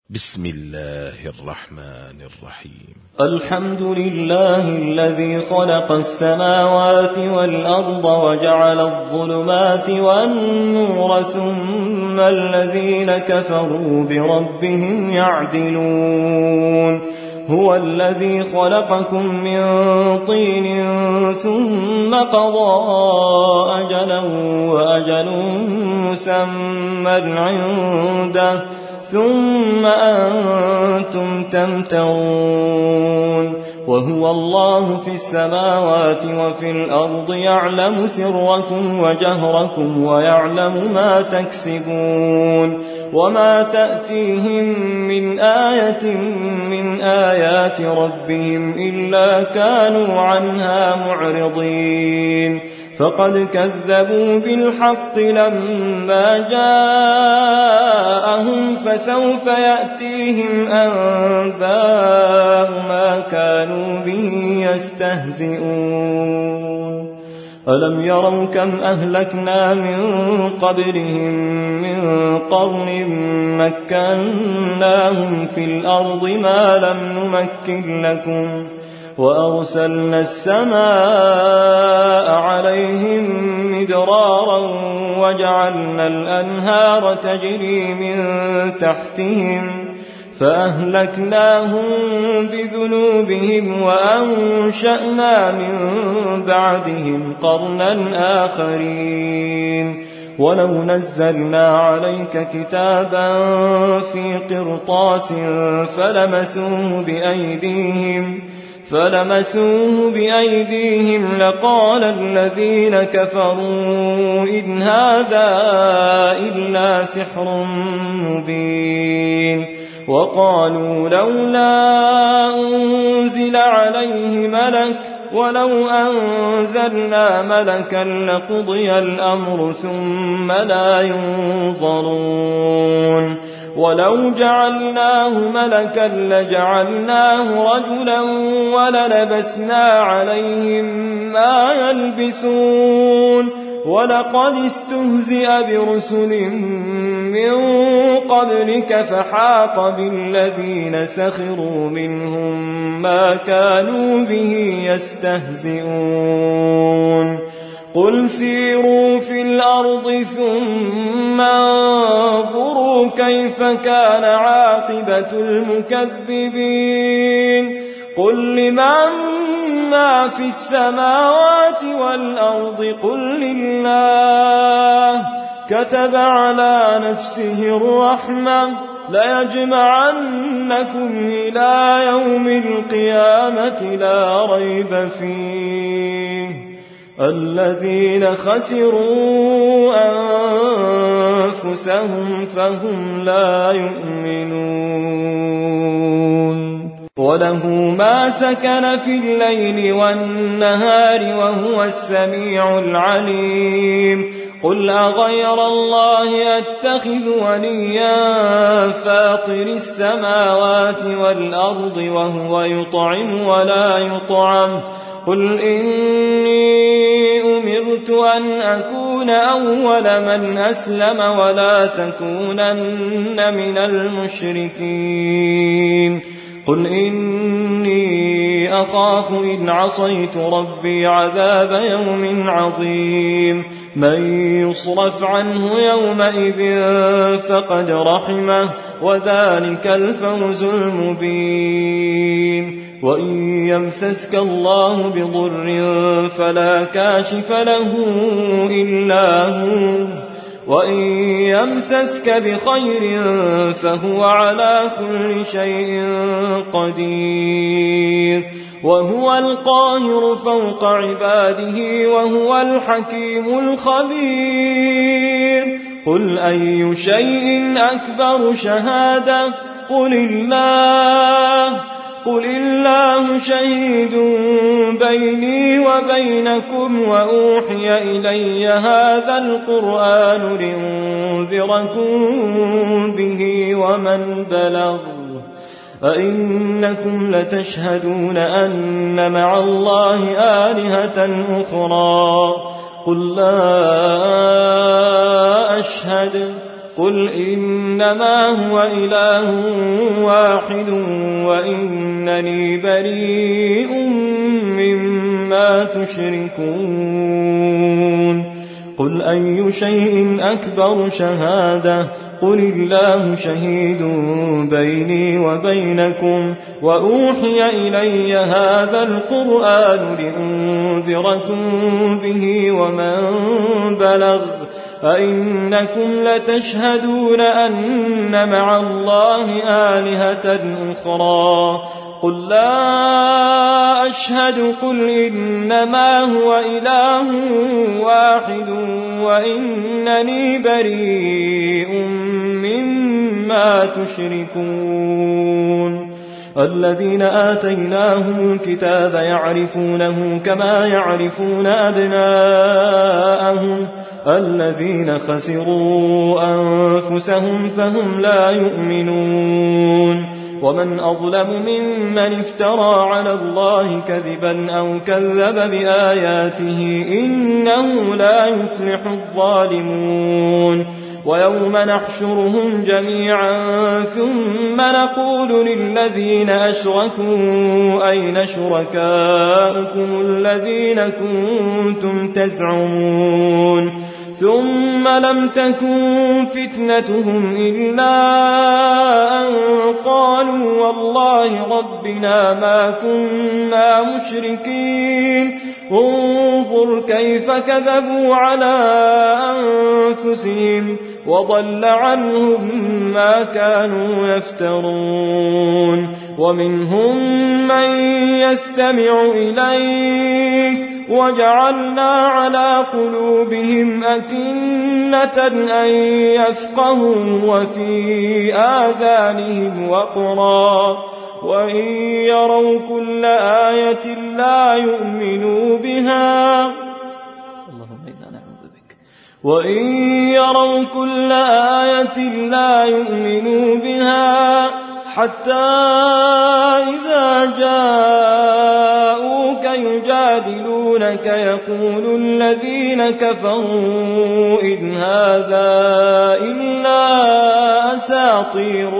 بسم الله الرحمن الرحيم. الحمد لله الذي خلق السماوات والأرض وجعل الظلمات والنور ثم الذين كفروا بربهم يعدلون. هو الذي خلقكم من طين ثم قضى أجلا وأجل مسمى عنده ثم أنتم تمترون. وهو الله في السماوات وفي الأرض يعلم سركم وجهركم ويعلم ما تكسبون. وما تأتيهم من آية من آيات ربهم إلا كانوا عنها معرضين. فقد كذبوا بالحق لما جاءهم فسوف يأتيهم أنباء ما كانوا به يستهزئون. ألم يروا كم أهلكنا من قبلهم من قرن مكناهم في الأرض ما لم نمكن لكم وأرسلنا السماء عليهم مدرارا وجعلنا الأنهار تجري من تحتهم فأهلكناهم بذنوبهم وأنشأنا من بعدهم قرنا آخرين. ولو نزلنا عليك كتابا في قرطاس فلمسوه بأيديهم لقال الذين كفروا إن هذا إلا سحر مبين. وقالوا لولا أنزل عليه ملك ولو أنزلنا ملكا لقضي الأمر ثم لا ينظرون. ولو جعلناه ملكا لجعلناه رجلا وللبسنا عليهم ما يلبسون. ولقد استهزئ برسل من قبلك فحاق بالذين سخروا منهم ما كانوا به يستهزئون. قل سيروا في الأرض ثم انظروا كيف كان عاقبة المكذبين. قل لمن ما في السماوات والأرض قل لله كتب على نفسه الرحمة ليجمعنكم إلى يوم القيامة لا ريب فيه. الذين خسروا أنفسهم فهم لا يؤمنون. وله ما سكن في الليل والنهار وهو السميع العليم. قل أغير الله أتخذ وليا فاطر السماوات والأرض وهو يطعم ولا يطعم. قل إني أمرت أن أكون أول من أسلم ولا تكونن من المشركين. قل إني أخاف إن عصيت ربي عذاب يوم عظيم. من يصرف عنه يومئذ فقد رحمه وذلك الفوز المبين. وإن يمسسك الله بضر فلا كاشف له إلا هو وإن يمسسك بخير فهو على كل شيء قدير. وهو القاهر فوق عباده وهو الحكيم الخبير. قل أي شيء أكبر شهادة قل الله شهيد بيني وبينكم وأوحي إلي هذا القرآن لأنذركم به ومن بلغ. أئنكم لتشهدون أن مع الله آلهة أخرى قل لا أشهد قل إنما هو إله واحد وإنني بريء مما تشركون قل أي شيء أكبر شهادة قل الله شهيد بيني وبينكم وأوحي إلي هذا القرآن لأنذركم به ومن بلغ أئنكم لتشهدون أن مع الله آلهة أخرى قل لا أشهد قل إنما هو إله واحد وإنني بريء مما تشركون الذين آتيناهم الكتاب يعرفونه كما يعرفون أبناءهم الذين خسروا أنفسهم فهم لا يؤمنون ومن أظلم ممن افترى على الله كذبا أو كذب بآياته إنه لا يفلح الظالمون ويوم نحشرهم جميعا ثم نقول للذين أشركوا أين شركاؤكم الذين كنتم تزعمون ثم لم تكن فتنتهم إلا أن قالوا والله ربنا ما كنا مشركين انظر كيف كذبوا على أنفسهم وضل عنهم ما كانوا يفترون ومنهم من يستمع إليك وجعلنا على قلوبهم أكنة أن يفقهوا وفي آذانهم وقرا وإن يروا كل آية لا يؤمنوا بها اللهم إنا نعوذ بك وإن يروا كل آية لا يؤمنوا بها حتى إذا جاءوك يجادلونك يقول الذين كفروا إن هذا إلا أساطير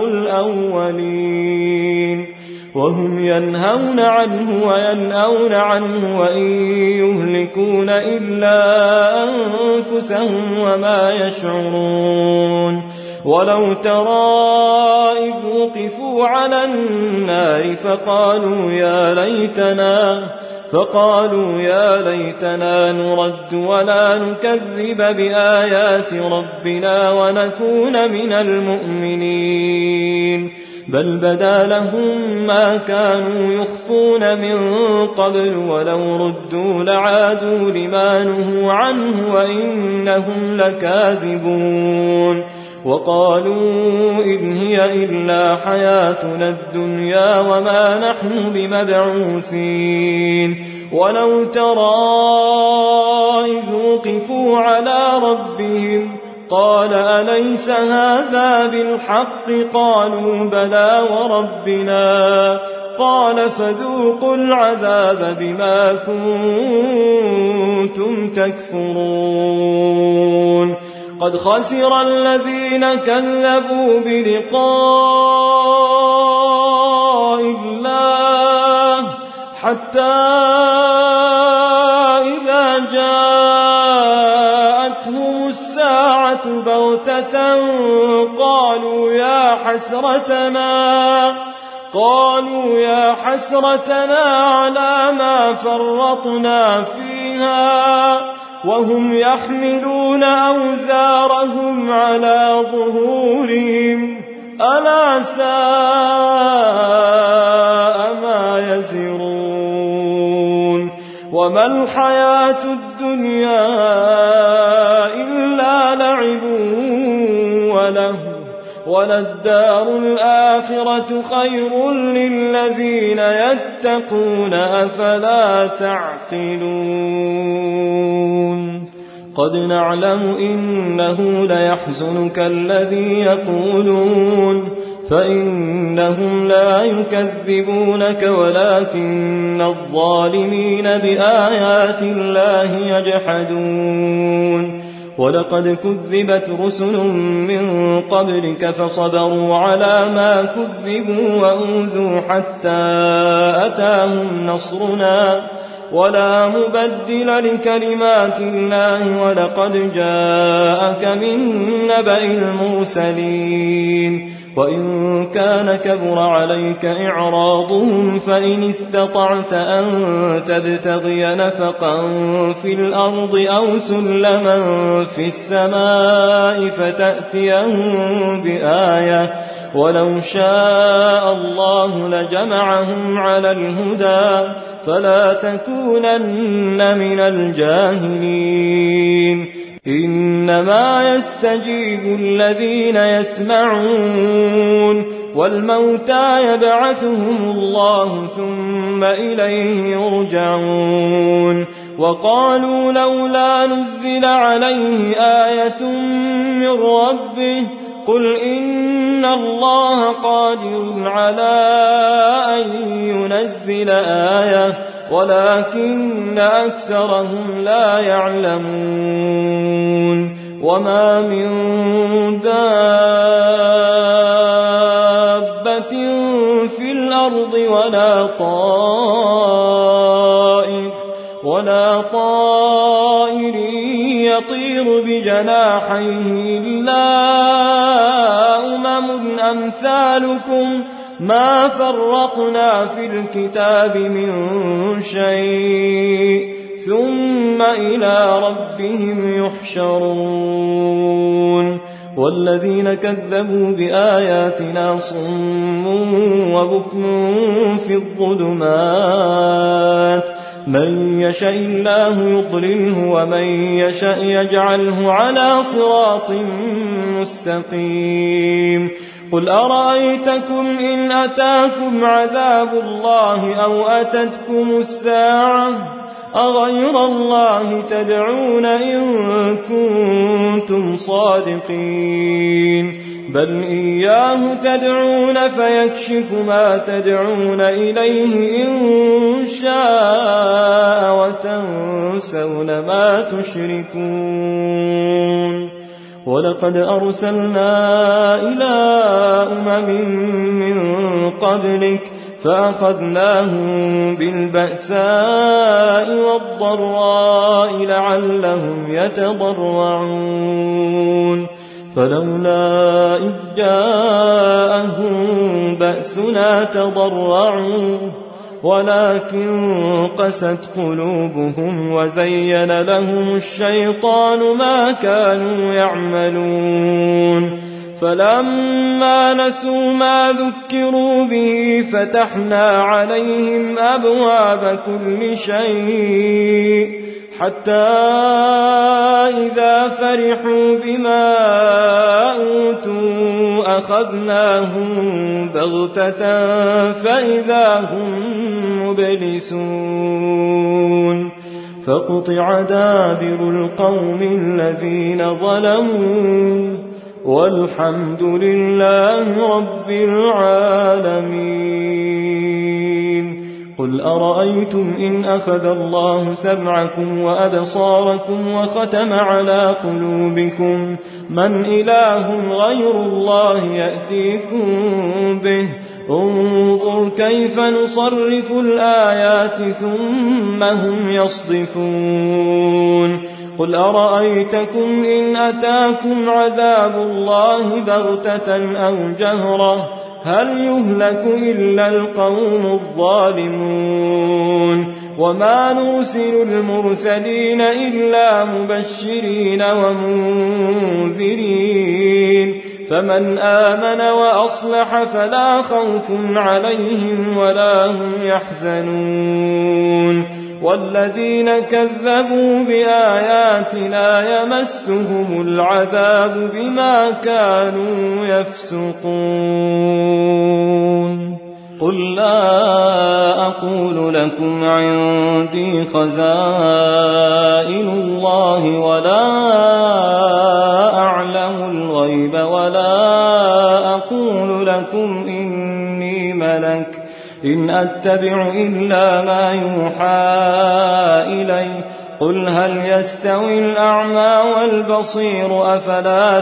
الأولين وهم ينهون عنه وينأون عنه وإن يهلكون إلا أنفسهم وما يشعرون ولو ترى إذ وقفوا على النار فقالوا يا ليتنا نرد ولا نكذب بآيات ربنا ونكون من المؤمنين بل بدا لهم ما كانوا يخفون من قبل ولو ردوا لعادوا لما نهوا عنه وإنهم لكاذبون وقالوا إن هي إلا حياتنا الدنيا وما نحن بمبعوثين ولو ترى إذ وقفوا على ربهم قال أليس هذا بالحق قالوا بلى وربنا قال فذوقوا العذاب بما كنتم تكفرون قد خسر الذين كذبوا بلقاء الله حتى إذا جاءتهم الساعة بغتة قالوا يا حسرتنا على ما فرطنا فيها وهم يحملون أوزارهم على ظهورهم ألا ساء ما يزرون وما الحياة الدنيا إلا لعب وله وللدار الآخرة خير للذين يتقون أفلا تعقلون قد نعلم إنه ليحزنك الذي يقولون فإنهم لا يكذبونك ولكن الظالمين بآيات الله يجحدون ولقد كذبت رسل من قبلك فصبروا على ما كذبوا وأوذوا حتى أتاهم نصرنا ولا مبدل لكلمات الله ولقد جاءك من نبأ المرسلين وإن كان كبر عليك إعراضهم فإن استطعت أن تبتغي نفقا في الأرض أو سلما في السماء فتأتيهم بآية ولو شاء الله لجمعهم على الهدى فلا تكونن من الجاهلين إنما يستجيب الذين يسمعون والموتى يبعثهم الله ثم إليه يرجعون وقالوا لولا نزل عليه آية من ربه قل إن الله قادر على أن ينزل آية ولكن أكثرهم لا يعلمون وما من دابة في الأرض ولا طائر يطير بجناحيه إلا أمم أمثالكم ما فرطنا في الكتاب من شيء ثم إلى ربهم يحشرون والذين كذبوا بآياتنا صم وبكم في الظلمات من يشاء الله يضلله ومن يشاء يجعله على صراط مستقيم قل أرأيتكم إن أتاكم عذاب الله أو أتتكم الساعة أغير الله تدعون إن كنتم صادقين بل إياه تدعون فيكشف ما تدعون إليه إن شاء وتنسون ما تشركون ولقد أرسلنا إلى من قبلك فأخذناهم بالبأساء والضراء لعلهم يتضرعون فلولا إذ جاءهم بأسنا تضرعوا ولكن قست قلوبهم وزين لهم الشيطان ما كانوا يعملون فلما نسوا ما ذكروا به فتحنا عليهم أبواب كل شيء حتى إذا فرحوا بما أوتوا أخذناهم بغتة فإذا هم مبلسون فقطع دابر القوم الذين ظلموا والحمد لله رب العالمين قل أرأيتم إن أخذ الله سمعكم وأبصاركم وختم على قلوبكم من إله غير الله يأتيكم به انظر كيف نصرف الآيات ثم هم يصدفون قل أرأيتكم إن أتاكم عذاب الله بغتة أو جهرة هل يهلك إلا القوم الظالمون وما نرسل المرسلين إلا مبشرين ومنذرين فمن آمن وأصلح فلا خوف عليهم ولا هم يحزنون والذين كذبوا بآياتنا يمسهم العذاب بما كانوا يفسقون قل لا أقول لكم عندي خزائن الله ولا أعلم الغيب ولا أقول لكم إني ملك إن أتبع إلا ما يوحى إلي قل هل يستوي الأعمى والبصير أفلا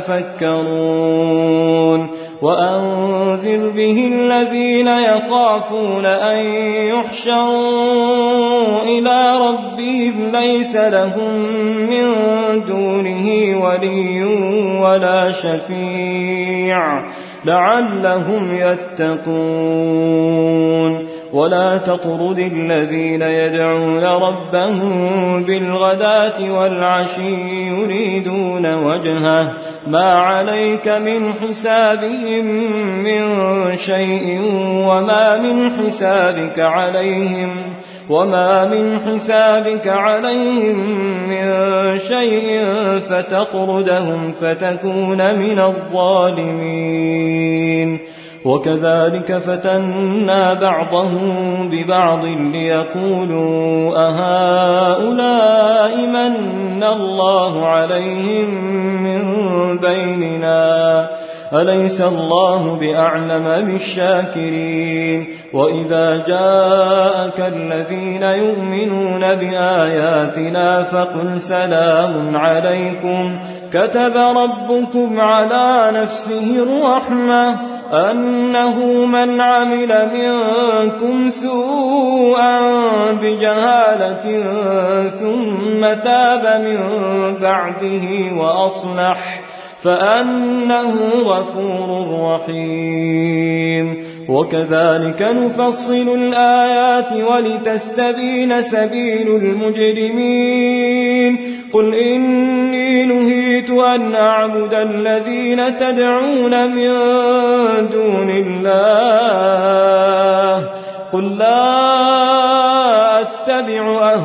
تتفكرون وأنذر به الذين يخافون أن يحشروا إلى ربهم ليس لهم من دونه ولي ولا شفيع لعلهم يتقون ولا تطرد الذين يدعون ربهم بالغداة والعشي يريدون وجهه ما عليك من حسابهم من شيء وما من حسابك عليهم من شيء فتطردهم فتكون من الظالمين وكذلك فتنا بعضهم ببعض ليقولوا أهؤلاء من الله عليهم من بيننا أليس الله بأعلم بالشاكرين وإذا جاءك الذين يؤمنون بآياتنا فقل سلام عليكم كتب ربكم على نفسه الرحمة أنه من عمل منكم سوءا بجهالة ثم تاب من بعده وأصلح فأنه غفور رحيم وكذلك نفصل الآيات ولتستبين سبيل المجرمين قل إني نهيت أن أعبد الذين تدعون من دون الله قل لا أتبع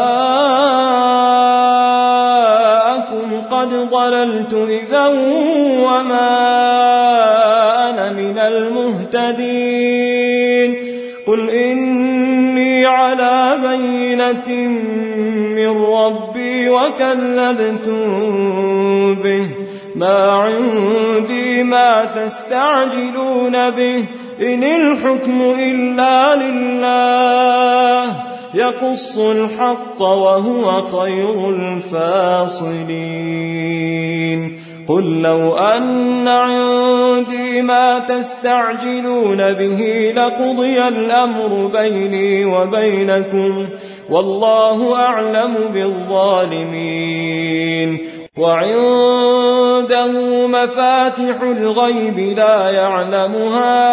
أهواءكم قد ضللت إذا وما أنا من المهتدين قل إني على بينة من ربي وكذبتم به ما عندي ما تستعجلون به إن الحكم إلا لله يقص الحق وهو خير الفاصلين قل لو أن عندي ما تستعجلون به لقضي الأمر بيني وبينكم والله أعلم بالظالمين وعنده مفاتح الغيب لا يعلمها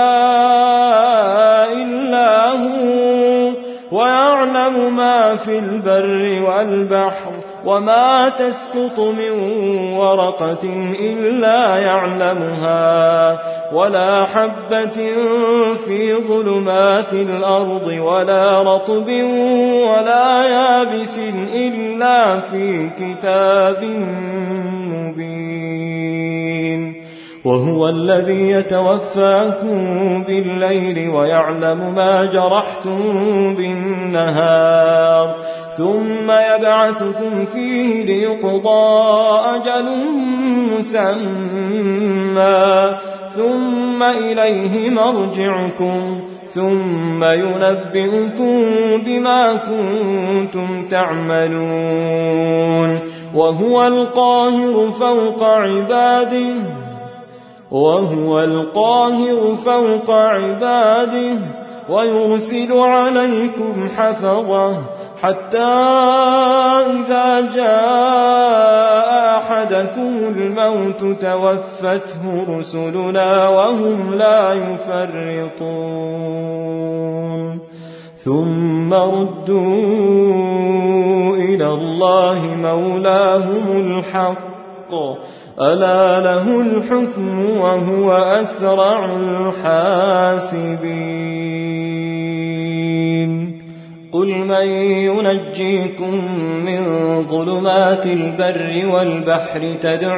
إلا هو ويعلم ما في البر والبحر وما تسقط من ورقة إلا يعلمها ولا حبة في ظلمات الأرض ولا رطب ولا يابس إلا في كتاب مبين وهو الذي يتوفاكم بالليل ويعلم ما جرحتم بالنهار ثم يبعثكم فيه ليقضى أجل مسمى ثم إليه مرجعكم ثم ينبئكم بما كنتم تعملون وهو القاهر فوق عباده ويرسل عليكم حفظه حتى إذا جاء أحدكم الموت توفته رسلنا وهم لا يفرطون ثم ردوا إلى الله مولاهم الحق ألا له الحكم وهو أسرع الحاسبين قل من ينجيكم من ظلمات البر والبحر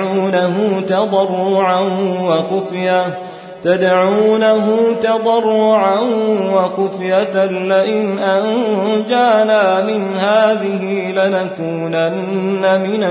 تدعونه تضرعا وخفية لئن أنجانا من هذه لنكونن من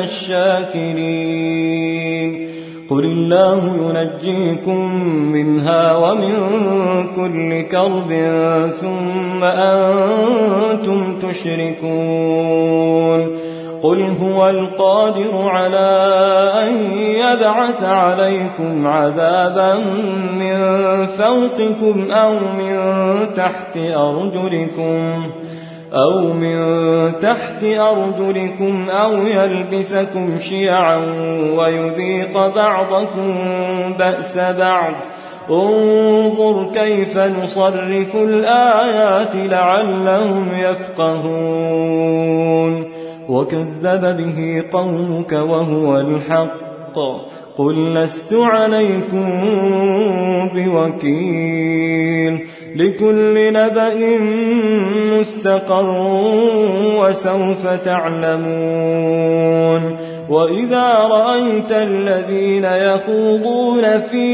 الشاكرين قل الله ينجيكم منها ومن كل كرب ثم أنتم تشركون قل هو القادر على أن يبعث عليكم عذابا من فوقكم أو من تحت أرجلكم أو يلبسكم شيعا ويذيق بعضكم بأس بعض انظر كيف نصرف الآيات لعلهم يفقهون وكذب به قومك وهو الحق قل لست عليكم بوكيل لكل نبأ مستقر وسوف تعلمون وإذا رأيت الذين يخوضون في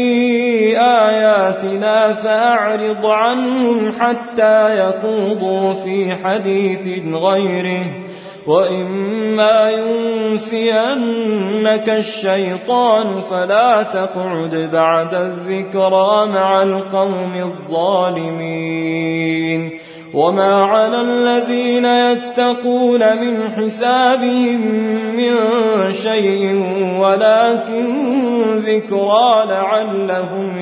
آياتنا فأعرض عنهم حتى يخوضوا في حديث غيره وإما ينسينك الشيطان فلا تقعد بعد الذكرى مع القوم الظالمين وما على الذين يتقون من حسابهم من شيء ولكن ذكرى لعلهم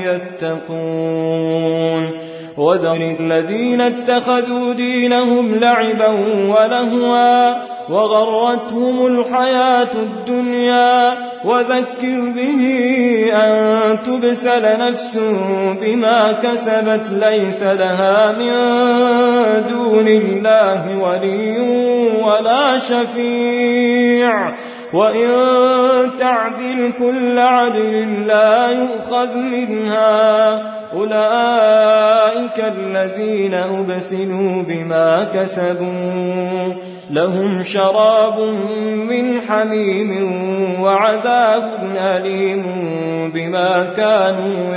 يتقون وذر الذين اتخذوا دينهم لعبا ولهوا وغرتهم الحياة الدنيا وذكر به أن تبسل نفس بما كسبت ليس لها من دون الله ولي ولا شفيع وإن تعدل كل عدل لا يؤخذ منها أولئك الذين أبسلوا بما كسبوا لهم شراب من حميم وعذاب أليم بما كانوا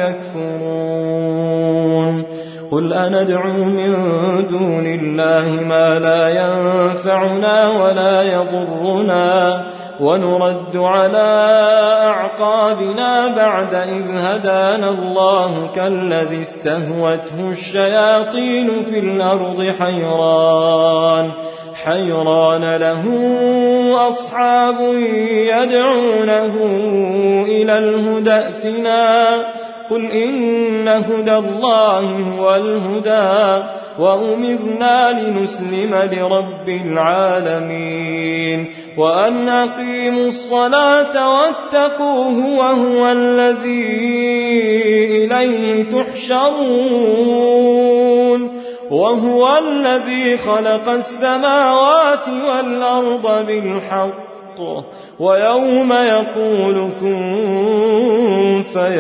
يكفرون قل أندعو من دون الله ما لا ينفعنا ولا يضرنا ونرد على أعقابنا بعد إذ هدانا الله كالذي استهوته الشياطين في الأرض حيران له أصحاب يدعونه إلى الهدى ائتنا قل إن هدى الله هو الهدى وأمرنا لنسلم لرب العالمين وأن أقيموا الصلاة واتقوه وهو الذي إليه تحشرون وهو الذي خلق السماوات والأرض بالحق ويوم يقول كن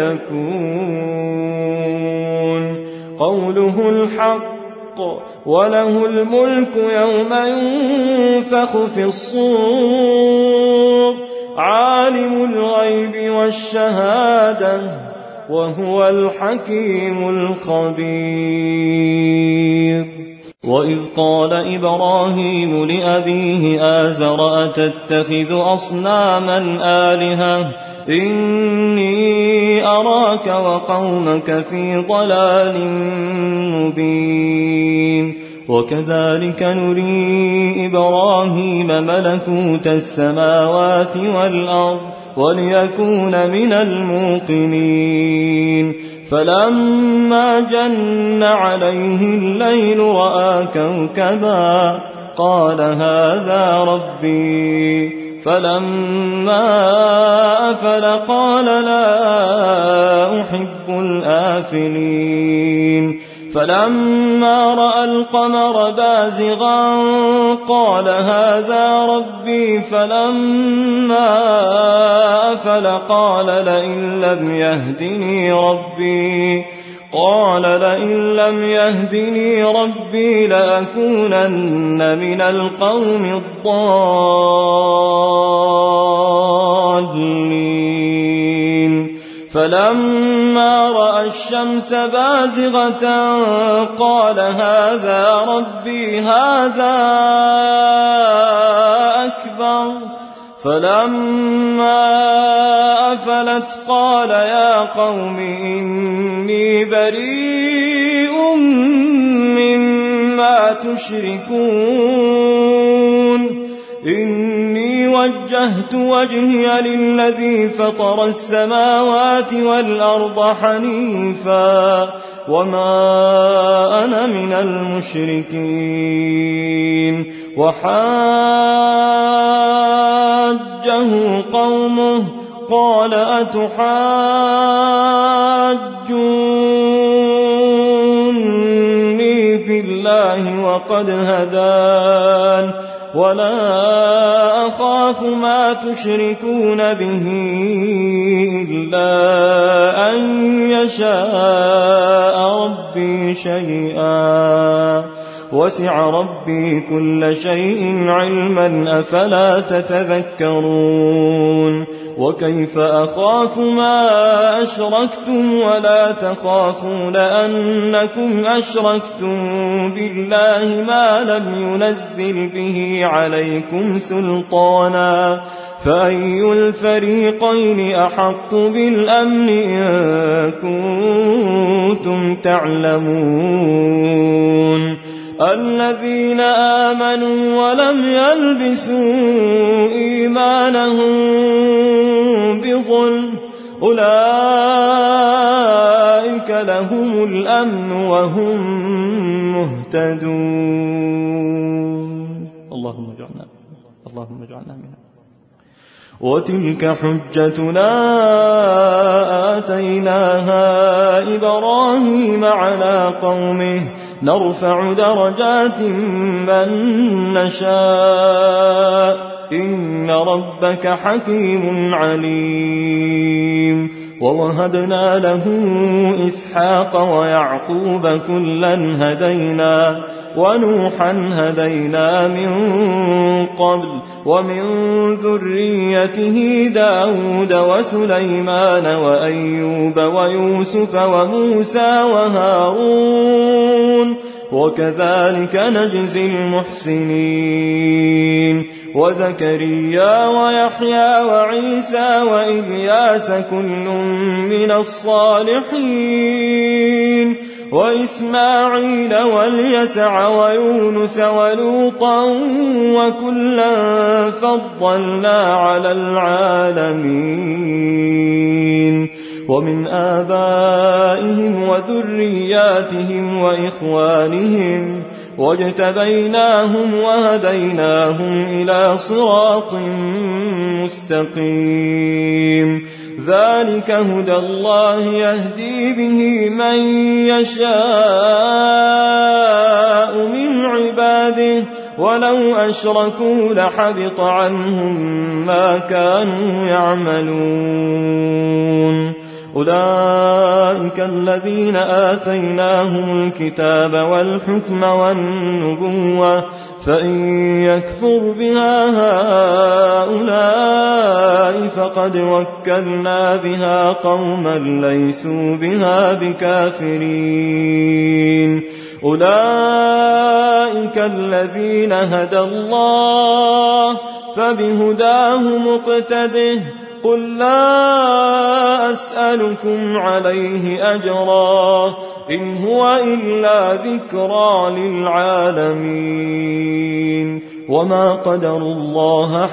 فيكون قوله الحق وله الملك يوم ينفخ في الصور عالم الغيب والشهادة وهو الحكيم الخبير وإذ قال إبراهيم لأبيه آزر أتتخذ أصناما آلهة إني أراك وقومك في ضلال مبين وكذلك نري إبراهيم ملكوت السماوات والأرض وليكون من الموقنين فلما جن عليه الليل رأى كوكبا قال هذا ربي فلما أفل قال لا أحب الآفلين فلما رأى القمر بازغا قال هذا ربي فلما أفل قال لئن لم يهدني ربي لأكونن من القوم الضالين فلما رأى الشمس بازغة قال هذا ربي هذا أكبر فلما أفلت قال يا قوم إني بريء مما تشركون وجهت وجهي للذي فطر السماوات والأرض حنيفا وما أنا من المشركين. وحاجه قومه قال أتحاجوني في الله وقد هدان ولا أخاف ما تشركون به إلا أن يشاء ربي شيئا وسع ربي كل شيء علما أفلا تتذكرون. وكيف أخاف ما أشركتم ولا تخافون أنكم أشركتم بالله ما لم ينزل به عليكم سلطانا فأي الفريقين أحق بالأمن إن كنتم تعلمون. الذين آمنوا ولم يلبسوا إيمانهم بظلم أولئك لهم الأمن وهم مهتدون. اللهم اجعلنا منهم. وتلك حجتنا آتيناها إبراهيم على قومه نرفع درجات من نشاء إن ربك حكيم عليم. ووهبنا له إسحاق ويعقوب كلا هدينا ونوحا هدينا من قبل ومن ذريته داود وسليمان وأيوب ويوسف وموسى وهارون وكذلك نجزي المحسنين. وزكريا ويحيى وعيسى وإلياس كل من الصالحين وإسماعيل واليسع ويونس ولوطا وكلا فضلنا على العالمين. ومن آبائهم وذرياتهم وإخوانهم واجتبيناهم وهديناهم إلى صراط مستقيم. ذلك هدى الله يهدي به من يشاء من عباده ولو أشركوا لحبط عنهم ما كانوا يعملون. أولئك الذين آتيناهم الكتاب والحكم والنبوة فإن يكفر بها هؤلاء فقد وكلنا بها قوما ليسوا بها بكافرين. أولئك الذين هدى الله فبهداه مقتده قل لا أسألكم عليه أجرا إن هو إلا ذكرى للعالمين. وما قدروا الله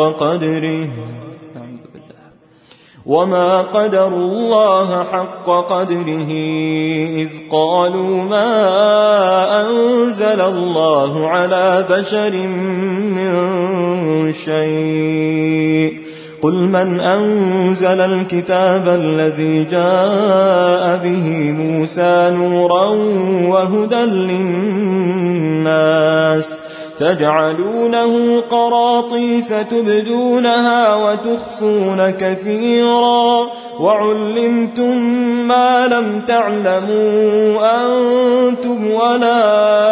حق قدره إذ قالوا ما أنزل الله على بشر من شيء قل من أنزل الكتاب الذي جاء به موسى نورا وهدى للناس تجعلونه قراطيس تبدونها وتخفون كثيرا وعلمتم ما لم تعلموا أنتم ولا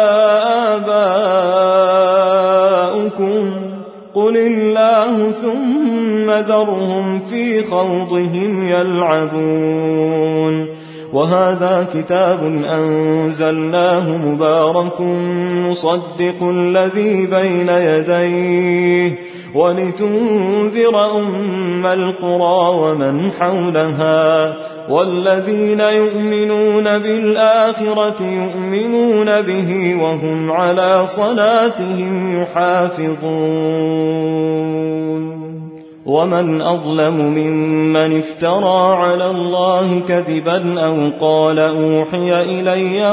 آباؤكم قل الله ثم ذرهم في خوضهم يلعبون. وهذا كتاب أنزلناه مبارك مصدق الذي بين يديه ولتنذر أم القرى ومن حولها والذين يؤمنون بالآخرة يؤمنون به وهم على صلاتهم يحافظون. ومن أظلم ممن افترى على الله كذبا أو قال أوحي إلي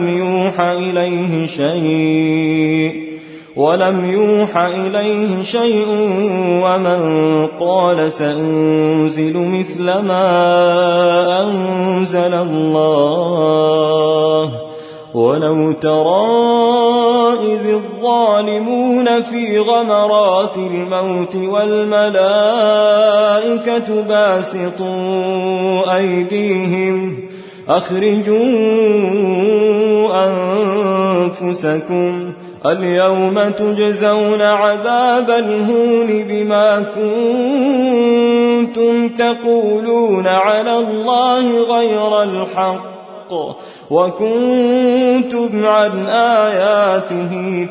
ولم يوحى إليه شيء ومن قال سأنزل مثل ما أنزل الله ولو ترى إذ الظالمون في غمرات الموت والملائكة باسطوا أيديهم أخرجوا أنفسكم اليوم تجزون عذاب الهون بما كنتم تقولون على الله غير الحق وكنتم عن آياته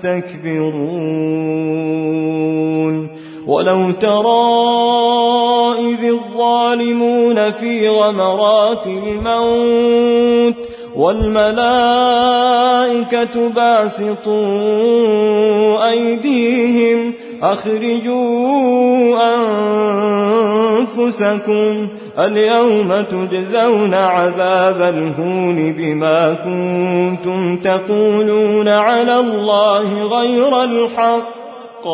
تستكبرون ولو ترى إذ الظالمون في غمرات الموت والملائكة باسطوا أيديهم أخرجوا أنفسكم اليوم تجزون عذاب الهون بما كنتم تقولون على الله غير الحق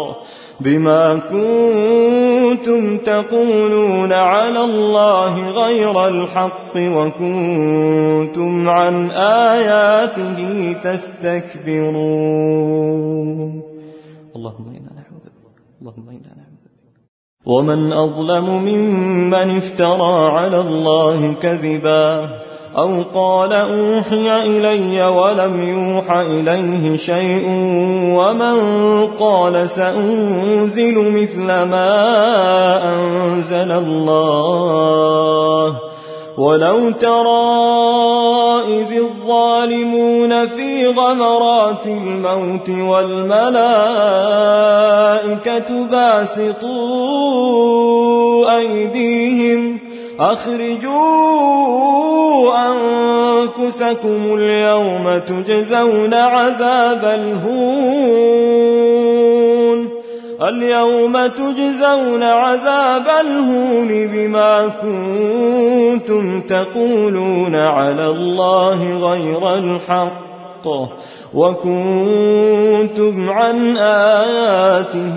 وكنتم عن آياته تستكبرون. اللهم إنا نعوذ بك. ومن أظلم ممن افترى على الله كذبا أو قال أوحي إلي ولم يوحى إليه شيء ومن قال سأنزل مثل ما أنزل الله ولو ترى إذ الظالمون في غمرات الموت والملائكة باسطوا أيديهم أخرجوا أنفسكم اليوم تجزون عذاب الهون بما كنتم تقولون على الله غير الحق وكنتم عن آياته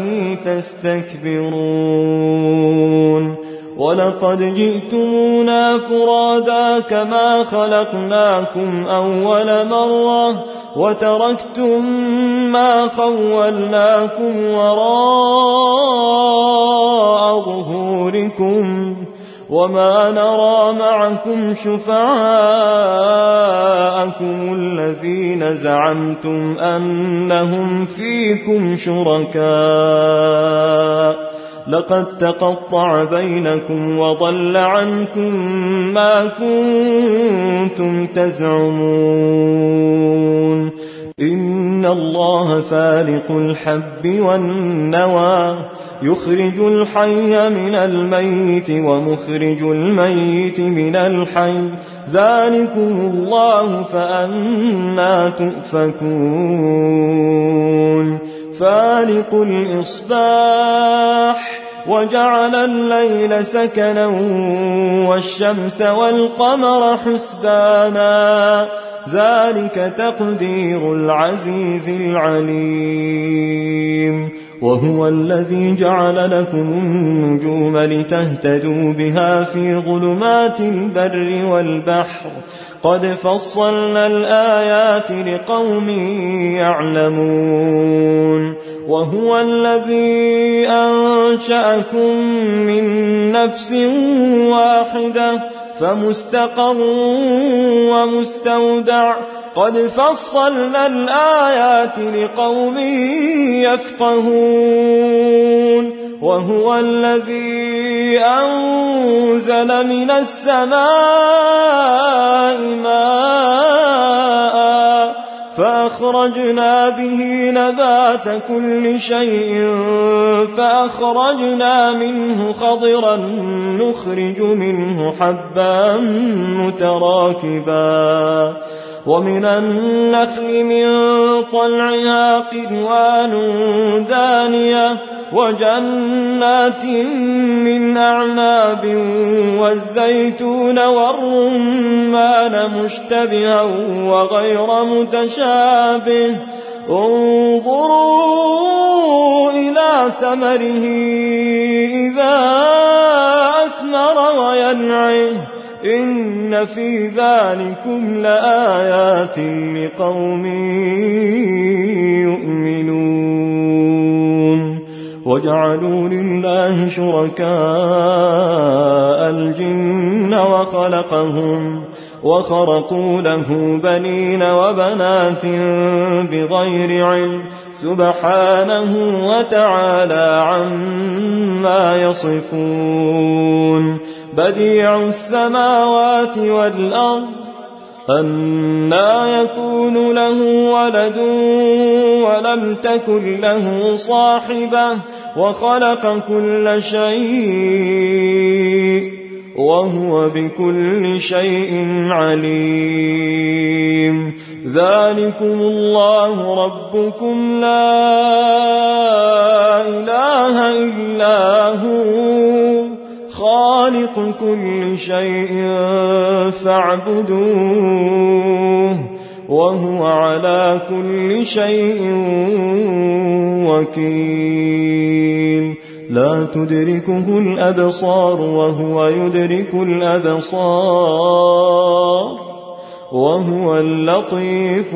تستكبرون. ولقد جئتمونا فرادا كما خلقناكم أول مرة وتركتم ما خولناكم وراء ظهوركم وما نرى معكم شفعاءكم الذين زعمتم أنهم فيكم شركاء لقد تقطع بينكم وضل عنكم ما كنتم تزعمون. إن الله فالق الحب والنوى يخرج الحي من الميت ومخرج الميت من الحي ذلكم الله فأنى تؤفكون. فالق الإصباح وجعل الليل سكنا والشمس والقمر حسبانا ذلك تقدير العزيز العليم. وهو الذي جعل لكم النجوم لتهتدوا بها في ظلمات البر والبحر قد فصلنا الآيات لقوم يعلمون. وهو الذي أنشأكم من نفس واحدة فمستقر ومستودع قد فصلنا الآيات لقوم يفقهون. وهو الذي أنزل من السماء ماء فأخرجنا به نبات كل شيء فأخرجنا منه خضرا نخرج منه حبا متراكبا ومن النخل من طلعها قنوان دانية وجنات من أعناب والزيتون والرمان مشتبها وغير متشابه انظروا إلى ثمره إذا أثمر وينعه إن في ذلكم لآيات لقوم يؤمنون وجعلوا لله شركاء الجن وخرقوا له بنين وبنات بغير علم سبحانه وتعالى عما يصفون بديع السماوات والأرض أنى يكون له ولد ولم تكن له صاحبة وخلق كل شيء وهو بكل شيء عليم ذلكم الله ربكم لا إله إلا هو خالق كل شيء فاعبدوه وهو على كل شيء وكيل لا تدركه الأبصار وهو يدرك الأبصار وهو اللطيف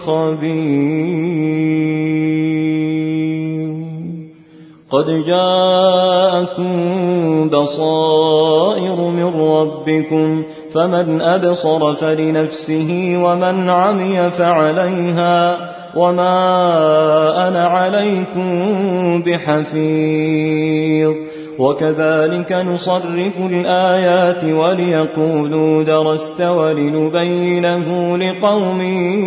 الخبير قد جاءكم بصائر من ربكم فمن أبصر فلنفسه ومن عمي فعليها وما أنا عليكم بحفيظ وكذلك نصرف الآيات وليقولوا درست ولنبينه لقوم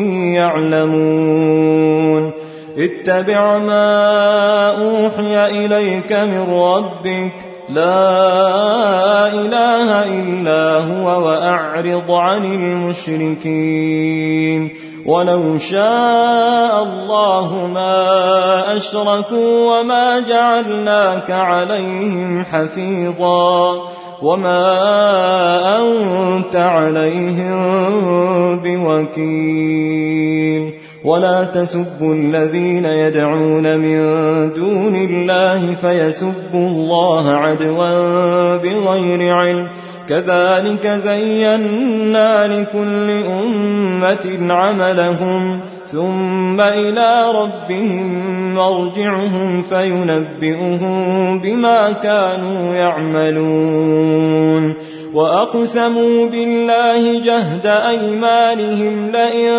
يعلمون اتبع ما أوحي إليك من ربك لا إله إلا هو وأعرض عن المشركين ولو شاء الله ما أشركوا وما جعلناك عليهم حفيظا وما أنت عليهم بوكيل ولا تسبوا الذين يدعون من دون الله فيسبوا الله عدوا بغير علم كذلك زينا لكل أمة عملهم ثم إلى ربهم مرجعهم فينبئهم بما كانوا يعملون وأقسموا بالله جهد أيمانهم لئن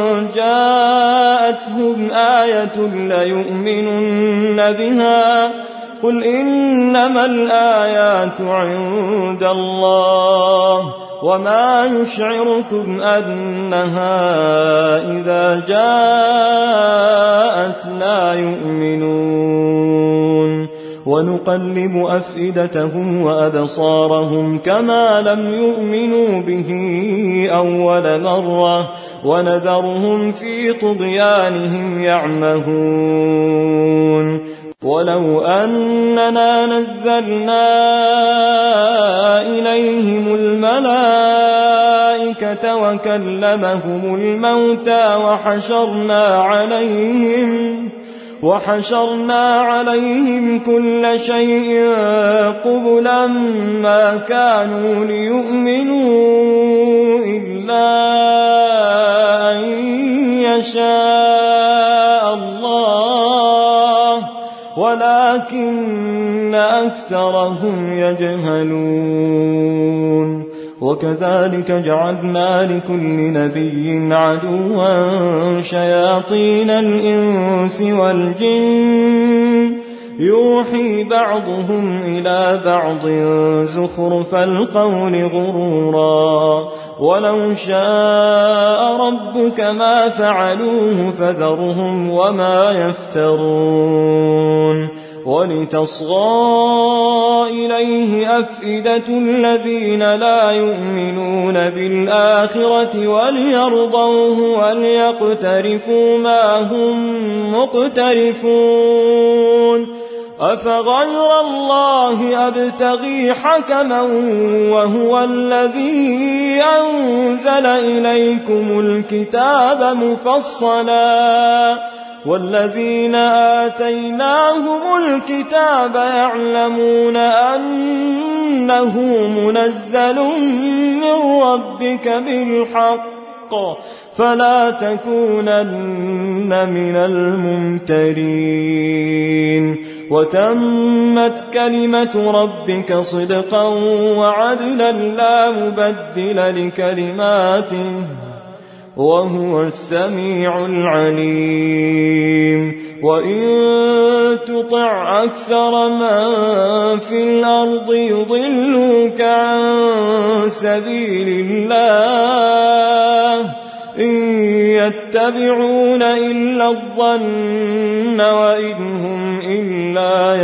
جاءتهم آية ليؤمنن بها قل إنما الآيات عند الله وما يشعركم أنها إذا جاءت لا يؤمنون ونقلب أفئدتهم وأبصارهم كما لم يؤمنوا به أول مرة ونذرهم في طغيانهم يعمهون ولو أننا نزلنا إليهم الملائكة وكلمهم الموتى وحشرنا عليهم كل شيء قبلا ما كانوا ليؤمنوا إلا أن يشاء الله ولكن أكثرهم يجهلون وكذلك جعلنا لكل نبي عدوا شياطين الإنس والجن يوحي بعضهم إلى بعض زخرف القول غرورا ولو شاء ربك ما فعلوه فذرهم وما يفترون ولتصغى إليه أفئدة الذين لا يؤمنون بالآخرة وليرضوه وليقترفوا ما هم مقترفون أفغير الله أبتغي حكما وهو الذي أنزل إليكم الكتاب مفصلا والذين آتيناهم الكتاب يعلمون أنه منزل من ربك بالحق فلا تكونن من الممترين وتمت كلمة ربك صدقا وعدلا لا مبدل لكلماته وهو السميع العليم وإن تطع أكثر من في الأرض يضلوك عن سبيل الله إن يتبعون إلا الظن وإن هم إلا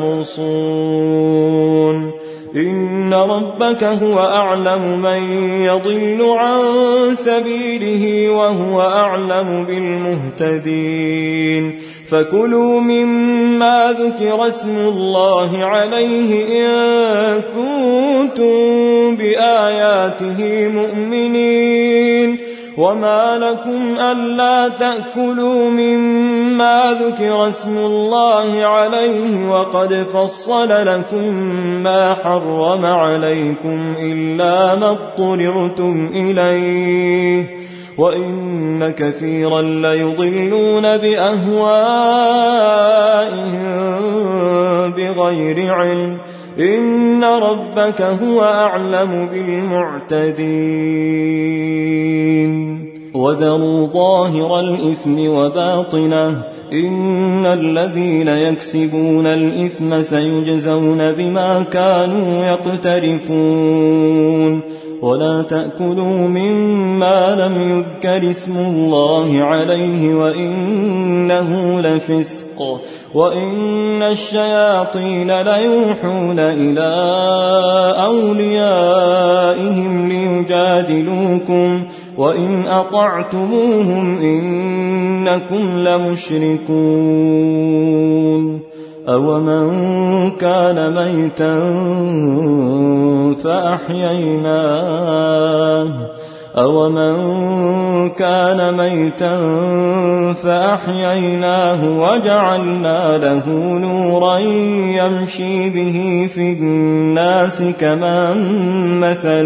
يخرصون إن ربك هو أعلم من يضل عن سبيله وهو أعلم بالمهتدين فكلوا مما ذكر اسم الله عليه إن كنتم بآياته مؤمنين وما لكم ألا تأكلوا مما ذكر اسم الله عليه وقد فصل لكم ما حرم عليكم إلا ما اضطررتم إليه وإن كثيرا ليضلون بأهوائهم بغير علم إن ربك هو أعلم بالمعتدين وذروا ظاهر الإثم وباطنه إن الذين يكسبون الإثم سيجزون بما كانوا يقترفون ولا تأكلوا مما لم يذكر اسم الله عليه وإنه لفسق وإن الشياطين ليوحون إلى أوليائهم ليجادلوكم وإن أطعتموهم إنكم لمشركون أومن كان ميتا فأحييناه وجعلنا له نورا يمشي به في الناس كمن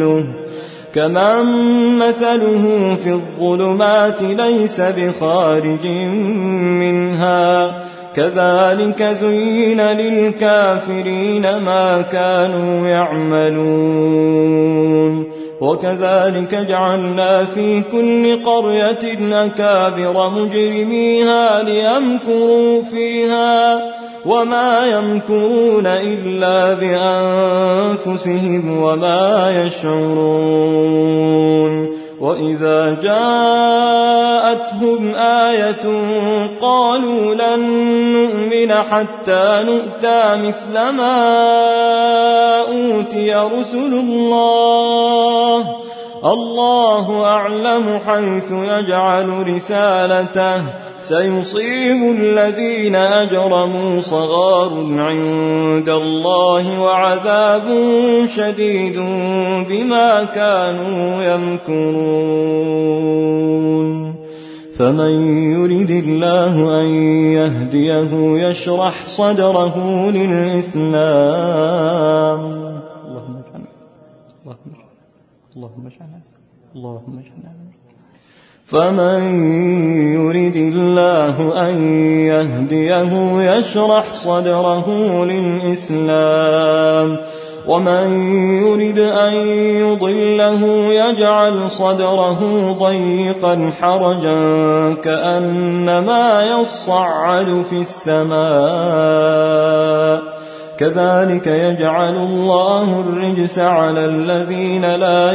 مثله في الظلمات ليس بخارج منها كذلك زين للكافرين ما كانوا يعملون وكذلك جعلنا في كل قرية أكابر مجرميها ليمكروا فيها وما يمكرون إلا بأنفسهم وما يشعرون وإذا جاءتهم آية قالوا لن نؤمن حتى نؤتى مثل ما أوتي رسل الله أعلم حيث يجعل رسالته سيصيب الذين أجرموا صغار عند الله وعذاب شديد بما كانوا يمكرون فمن يرد الله أن يهديه يشرح صدره للإسلام اللهم اجعلنا فمن يرد الله أن يهديه يشرح صدره للإسلام ومن يرد أن يضله يجعل صدره ضيقا حرجا كأنما يصعد في السماء كذلك يجعل الله الرجس على الذين لا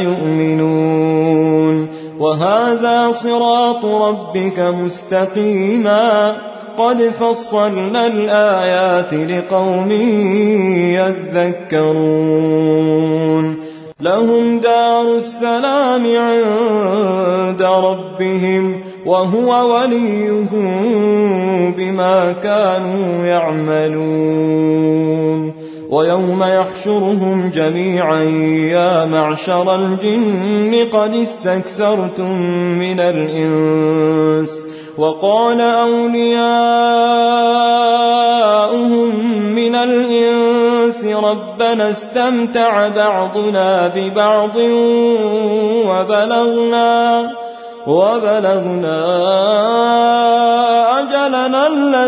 يؤمنون وهذا صراط ربك مستقيما قد فصلنا الآيات لقوم يذكرون لهم دار السلام عند ربهم وهو وليهم بما كانوا يعملون ويوم يحشرهم جميعا يا معشر الجن قد استكثرتم من الإنس وقال أولياؤهم من الإنس ربنا استمتع بعضنا ببعض وبلغنا أجلنا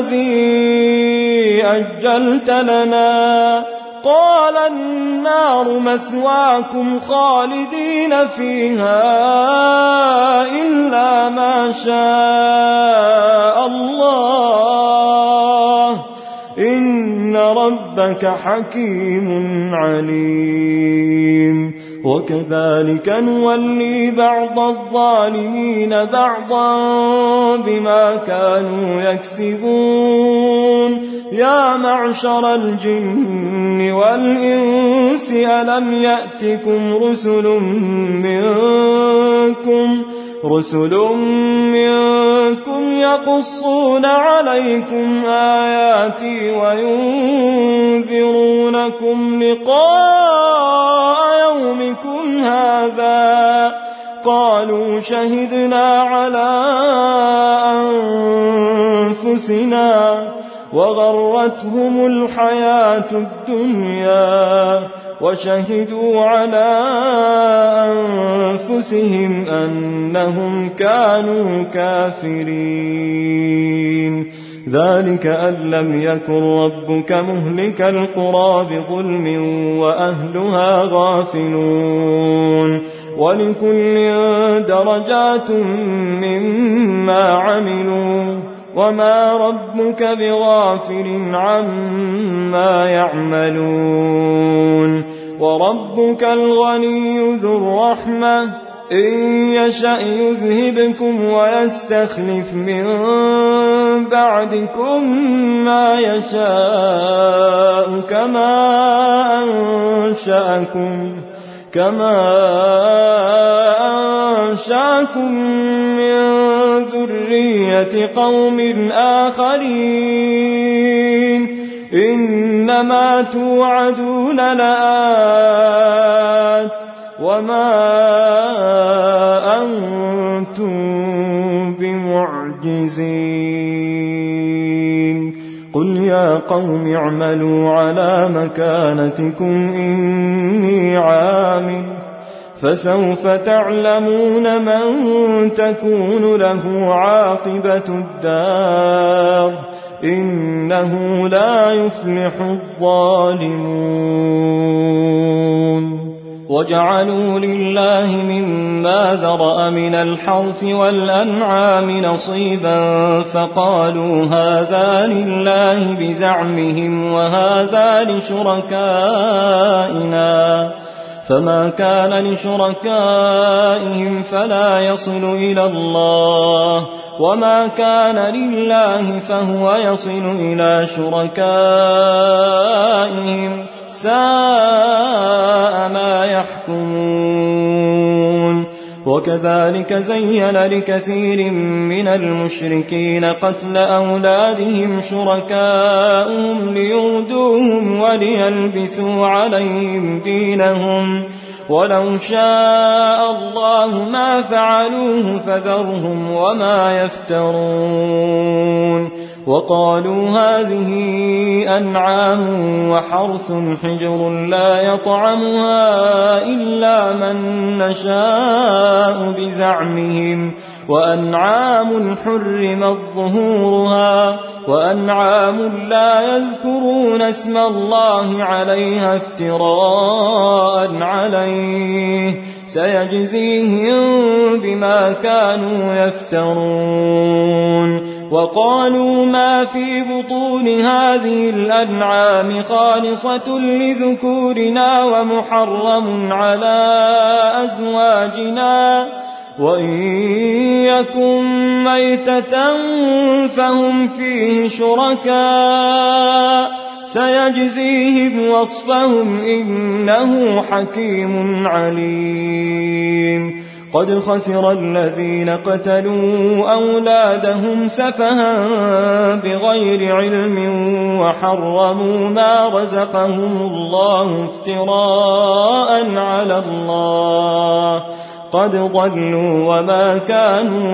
الذي أجلت لنا قال النار مثواكم خالدين فيها إلا ما شاء الله إن ربك حكيم عليم وكذلك نولي بعض الظالمين بعضا بما كانوا يكسبون يا معشر الجن والإنس ألم يأتكم رسل منكم يقصون عليكم آياتي وينذرونكم لقاء يومكم هذا قالوا شهدنا على أنفسنا وغرتهم الحياة الدنيا وشهدوا على أنفسهم أنهم كانوا كافرين ذلك أن لم يكن ربك مهلك القرى بظلم وأهلها غافلون ولكل درجات مما عملوا وما ربك بغافل عما يعملون وربك الغني ذو الرحمة إن يشأ يذهبكم ويستخلف من بعدكم ما يشاء كما أنشأكم من ذرية قوم آخرين إنما توعدون لآت وما أنتم بمعجزين قل يا قوم اعملوا على مكانتكم إني عامل فسوف تعلمون من تكون له عاقبة الدار إنه لا يفلح الظالمون وجعلوا لله مما ذرأ من الحرث والأنعام نصيبا فقالوا هذا لله بزعمهم وهذا لشركائنا فما كان لشركائهم فلا يصل إلى الله وما كان لله فهو يصل إلى شركائهم ساء ما يحكمون وكذلك زين لكثير من المشركين قتل أولادهم شركاؤهم ليردوهم وليلبسوا عليهم دينهم ولو شاء الله ما فعلوه فذرهم وما يفترون وقالوا هذه أنعام وحرث حجر لا يطعمها إلا من نشاء بزعمهم وأنعام حرمت ظهورها وأنعام لا يذكرون اسم الله عليها افتراء عليه سيجزيهم بما كانوا يفترون وقالوا ما في بطون هذه الأنعام خالصة لذكورنا ومحرم على أزواجنا وإن يكن ميتة فهم فيه شركاء سيجزيهم وصفهم إنه حكيم عليم قد خسر الذين قتلوا أولادهم سفها بغير علم وحرموا ما رزقهم الله افتراء على الله قد ضلوا وما كانوا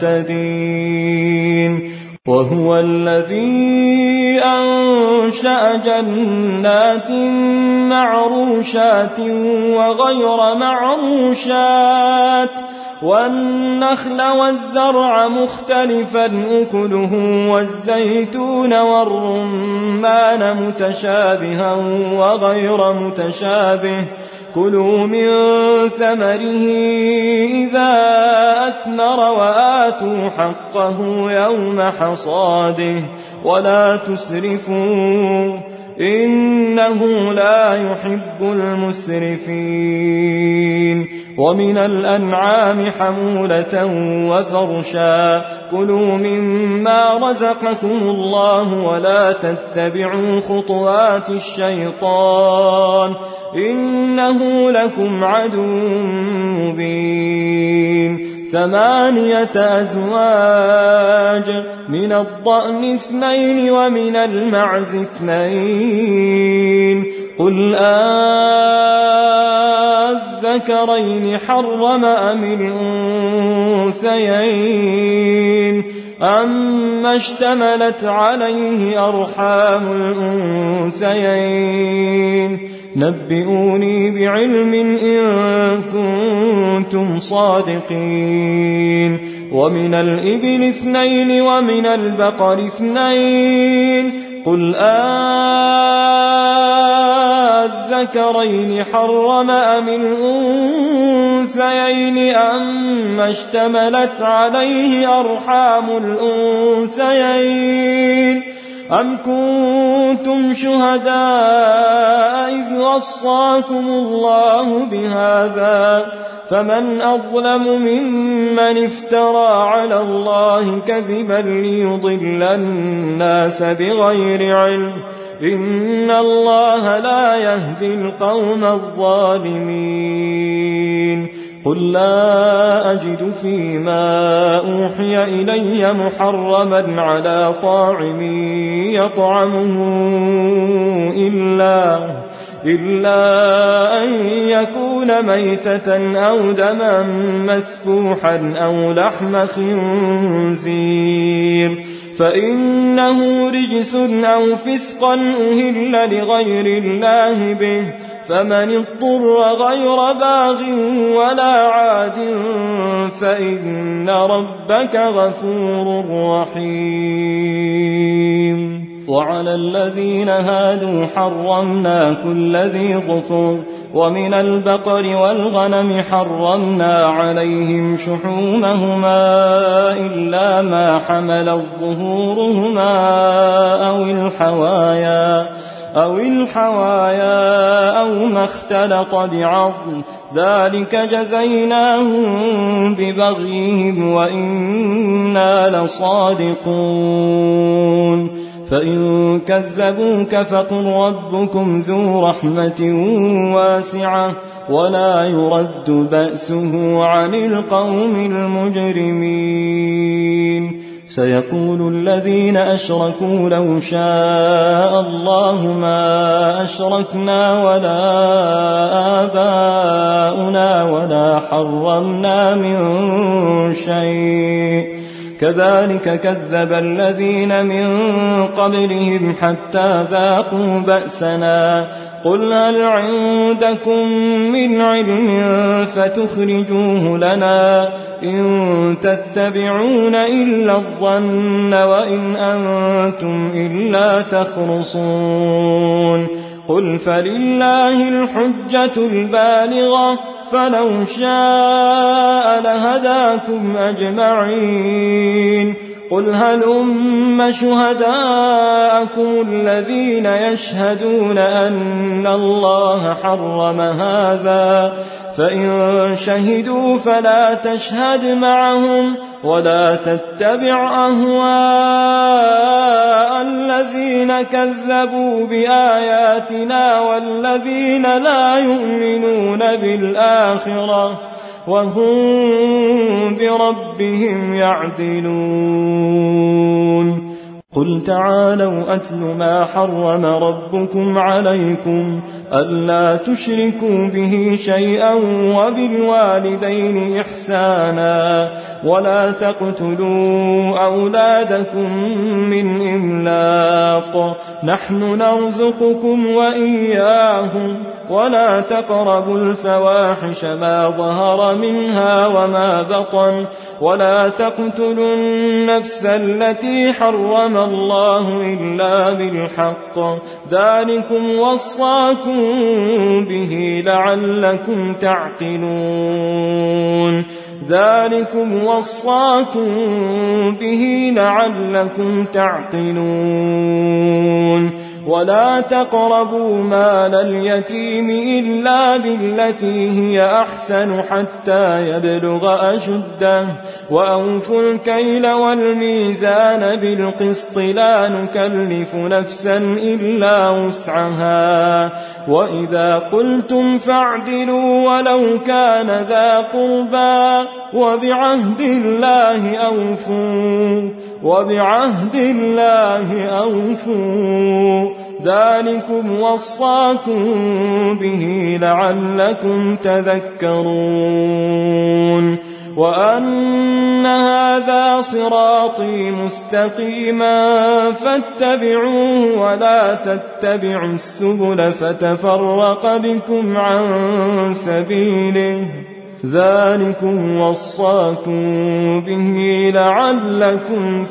مهتدين وهو الذي أنشأ جنات معروشات وغير معروشات والنخل والزرع مختلفا أكله والزيتون والرمان متشابها وغير متشابه كلوا من ثمره إذا أثمر وآتوا حقه يوم حصاده ولا تسرفوا إنه لا يحب المسرفين ومن الأنعام حمولة وفرشا كلوا مما رزقكم الله ولا تتبعوا خطوات الشيطان إنه لكم عدو مبين 8 أزواج من الضأن 2 ومن المعز 2 قل أذكرين حرم أم الأنثيين أما اشتملت عليه أرحام الأنثيين نبئوني بعلم إن كنتم صادقين ومن الإبل 2 ومن البقر 2 قل أذكرين حرم أم الأنثيين أما اشتملت عليه أرحام الأنثيين أم كنتم شهداء إذ وصاكم الله بهذا فمن أظلم ممن افترى على الله كذبا ليضل الناس بغير علم إن الله لا يهدي القوم الظالمين قل لا أجد فيما أوحي إلي محرما على طاعم يطعمه إلا أن يكون ميتة أو دما مسفوحا أو لحم خنزير فإنه رجس أو فسقا أهل لغير الله به فمن اضطر غير باغ ولا عاد فإن ربك غفور رحيم وعلى الذين هادوا حرمنا كل ذي ظفر ومن البقر والغنم حرمنا عليهم شحومهما إلا ما حملت ظهورهما أو الحوايا أو ما اختلط بعظم ذلك جزيناهم ببغيهم وإنا لصادقون فإن كذبوك فقل ربكم ذو رحمة واسعة ولا يرد بأسه عن القوم المجرمين سيقول الذين أشركوا لو شاء الله ما أشركنا ولا آباؤنا ولا حرمنا من شيء كذلك كذب الذين من قبلهم حتى ذاقوا بأسنا قل هل عندكم من علم فتخرجوه لنا إن تتبعون إلا الظن وإن أنتم إلا تخرصون قل فلله الحجة البالغة فلو شاء لهداكم أجمعين قل هلم شهداءكم الذين يشهدون أن الله حرم هذا فإن شهدوا فلا تشهد معهم ولا تتبع أهواء الذين كذبوا بآياتنا والذين لا يؤمنون بالآخرة وهم بربهم يعدلون. قل تعالوا أتل ما حرم ربكم عليكم ألا تشركوا به شيئا وبالوالدين إحسانا ولا تقتلوا أولادكم من إملاق نحن نرزقكم وإياهم ولا تقربوا الفواحش ما ظهر منها وما بطن ولا تقتلوا النفس التي حرم الله إلا بالحق ذلكم وصاكم به لعلكم تعقلون ذلكم وصاكم به لعلكم تعقلون ولا تقربوا مال اليتيم إلا بالتي هي أحسن حتى يبلغ أشده وأوفوا الكيل والميزان بالقسط لا نكلف نفسا إلا وسعها وإذا قلتم فاعدلوا ولو كان ذا قربى وبعهد الله أوفوا ذلكم وصاكم به لعلكم تذكرون وأن هذا صراطي مستقيما فاتبعوه ولا تتبعوا السبل فتفرق بكم عن سبيله ذلكم وصاكم به لعلكم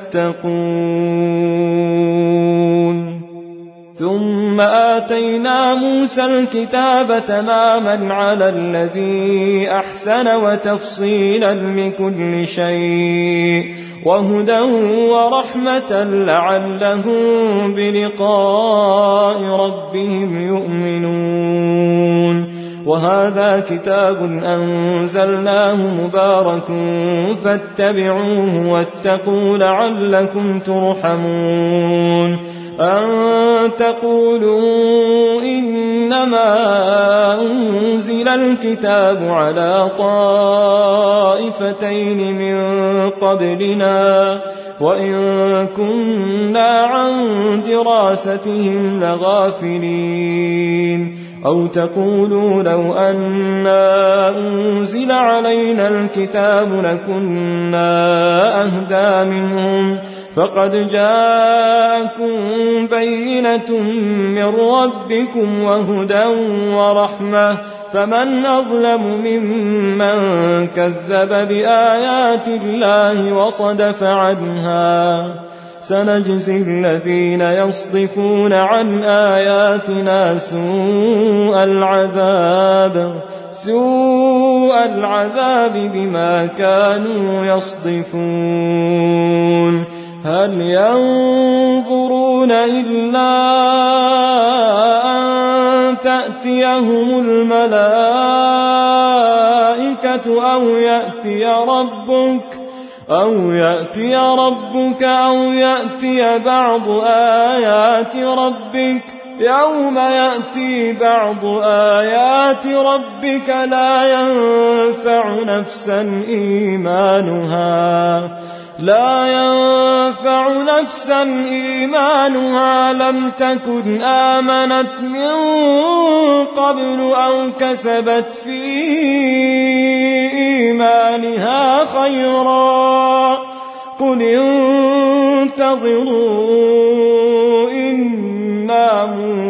تتقون ثم آتينا موسى الكتاب تماما على الذي أحسن وتفصيلا لكل شيء وهدى ورحمة لعلهم بلقاء ربهم يؤمنون وهذا كتاب أنزلناه مبارك فاتبعوه واتقوا لعلكم ترحمون أن تقولوا إنما أنزل الكتاب على طائفتين من قبلنا وإن كنا عن دراستهم لغافلين أو تقولوا لو أنا أنزل علينا الكتاب لكنا أهدى منهم فقد جاءكم بينة من ربكم وهدى ورحمة فمن أظلم ممن كذب بآيات الله وصدف عنها سنجزي الذين يصدفون عن آياتنا سوء العذاب بما كانوا يصدفون هل ينظرون إلا أن تأتيهم الملائكة أو يأتي ربك أو يأتي بعض آيات ربك يوم يأتي بعض آيات ربك لا ينفع نفسا إيمانها لم تكن آمنت من قبل أو كسبت في إيمانها خيرا قل انتظروا إنا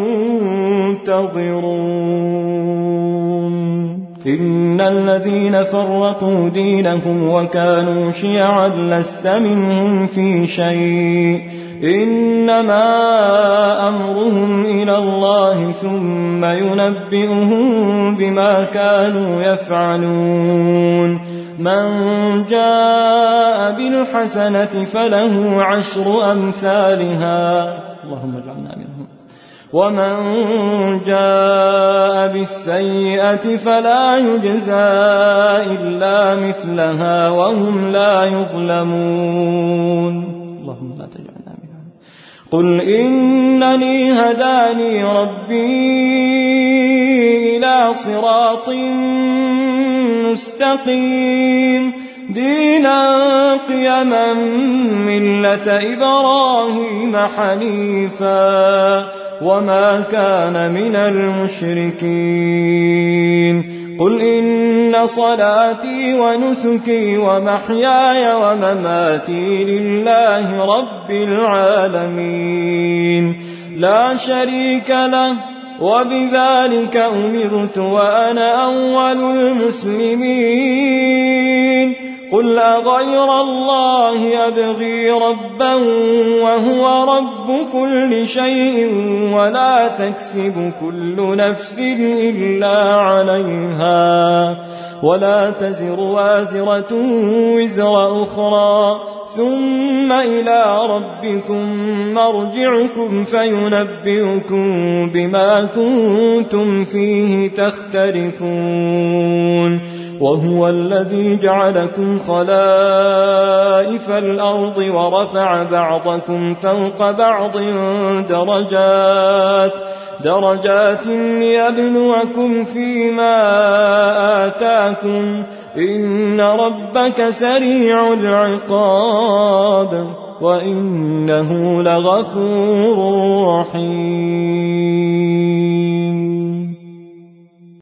منتظرون إن الذين فرقوا دينهم وكانوا شيعا لست منهم في شيء إنما أمرهم إلى الله ثم ينبئهم بما كانوا يفعلون من جاء بالحسنة فله 10 أمثالها اللهم اجعلنا منهم ومن جاء بالسيئة فلا يجزى إلا مثلها وهم لا يظلمون. اللهم لا تجعلنا منهم. قل إنني هداني ربي إلى صراط مستقيم دينا قيما ملة إبراهيم حنيفا وما كان من المشركين. قل إن صلاتي ونسكي ومحياي ومماتي لله رب العالمين لا شريك له وبذلك أمرت وأنا أول المسلمين. قل أغير الله أبغي ربا وهو رب كل شيء ولا تكسب كل نفس إلا عليها ولا تزر وازرة وزر أخرى ثم إلى ربكم مرجعكم فينبئكم بما كنتم فيه تختلفون. وهو الذي جعلكم خلائف الأرض ورفع بعضكم فوق بعض درجات ليبلوكم فيما آتاكم إن ربك سريع العقاب وإنه لغفور رحيم.